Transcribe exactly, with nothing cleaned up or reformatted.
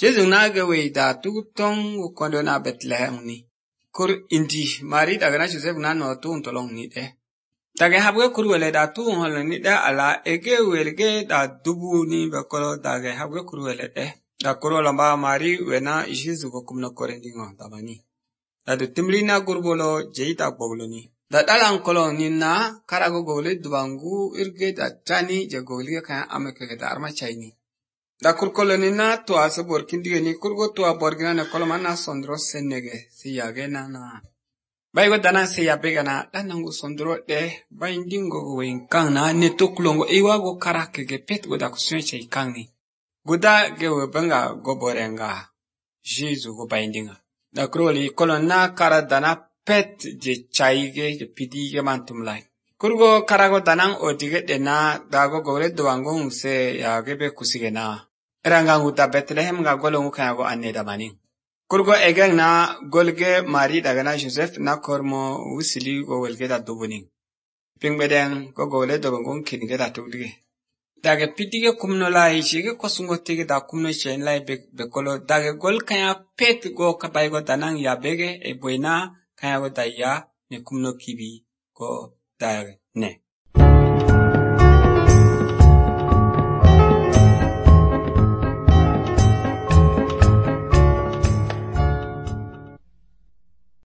Jesu na ga we da tu tong kondo na Bethlehem ni. Kur indi Mari daga na Joseph na no tu tolong ni de. Daga habga kur wele da tu hol ni da ala ege welge da dubu ni bakolo daga habga kur wele de. Da kuro lamba Mari wena Jesu ko kumno korendingo tabani. Da du timlina gurbolo jeita boglo ni. Da dalang kolong ni na karago gole dubangu irge da tani je gole ka ameke da arma chaini. Da kurkolo ni na to aso borkindi ni kurgo to aborgina na kolomana sondro senege si yage na na. Bai go dana si yabega na danangu sondro de bai ndingo wen kang na ne to klongo iwa go karake ge pet go da kusuen chei kang ni. Guda ge we banga go borenga. Jesu go bai ndinga. Da kroli kolonna kara dana pet je chaige je pidige mantumlai. Kurgo karago danang odige de na dago gore doango se ya gebe kusige na. Eranga nguta Bethlehem ga golongu kaya go anne da mani. Kurgo egeng na golge Mari daga na Joseph na kormo wisili go welge da dubuni. Pingbedeng go gole doango kinige da tudige. Daga pidige kumno la ichige kosungo tige da kumno chen lai bekolo daga gol kaya pet go kabay go danang ya bege e buena kaya go da ya ne kumno kibi go daga ne.